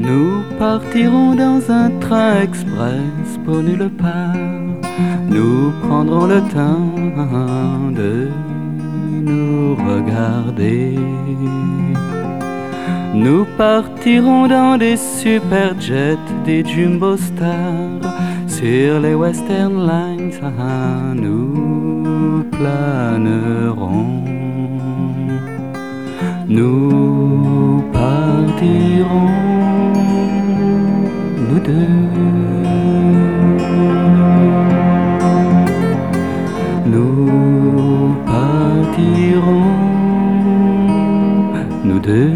Nous partirons dans un train express pour nulle part. Nous prendrons le temps de nous regarder. Nous partirons dans des superjets, des jumbo stars, sur les Western Lines, nous planerons. Nous partirons, nous deux. Nous partirons, nous deux.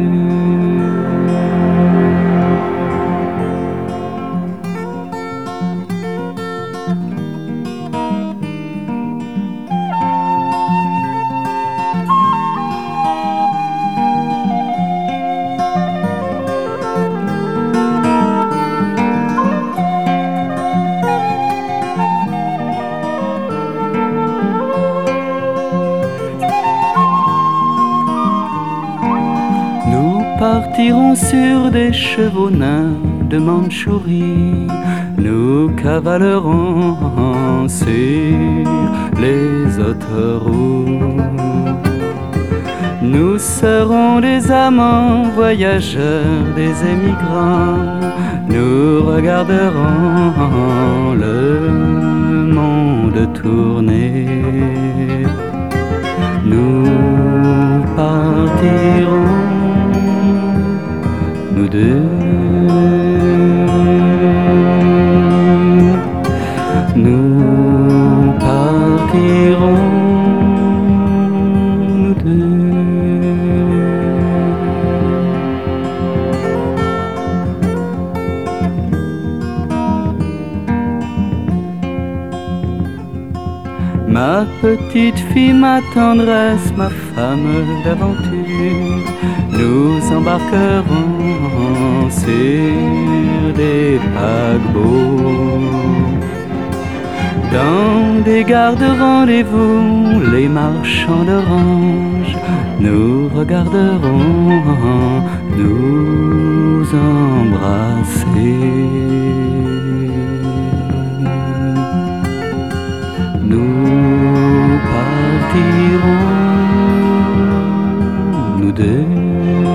Nous partirons sur des chevaux nains de Mandchourie. Nous cavalerons sur les autoroutes. Nous serons des amants voyageurs, des émigrants. Nous regarderons le monde tourner. Nous partirons, nous deux. Nous partirons, nous deux. Ma petite fille, ma tendresse, ma femme d'aventure, nous embarquerons sur des paquebots. Dans des gares de rendez-vous, les marchands d'oranges nous regarderont nous embrasser. Nous partirons, nous deux.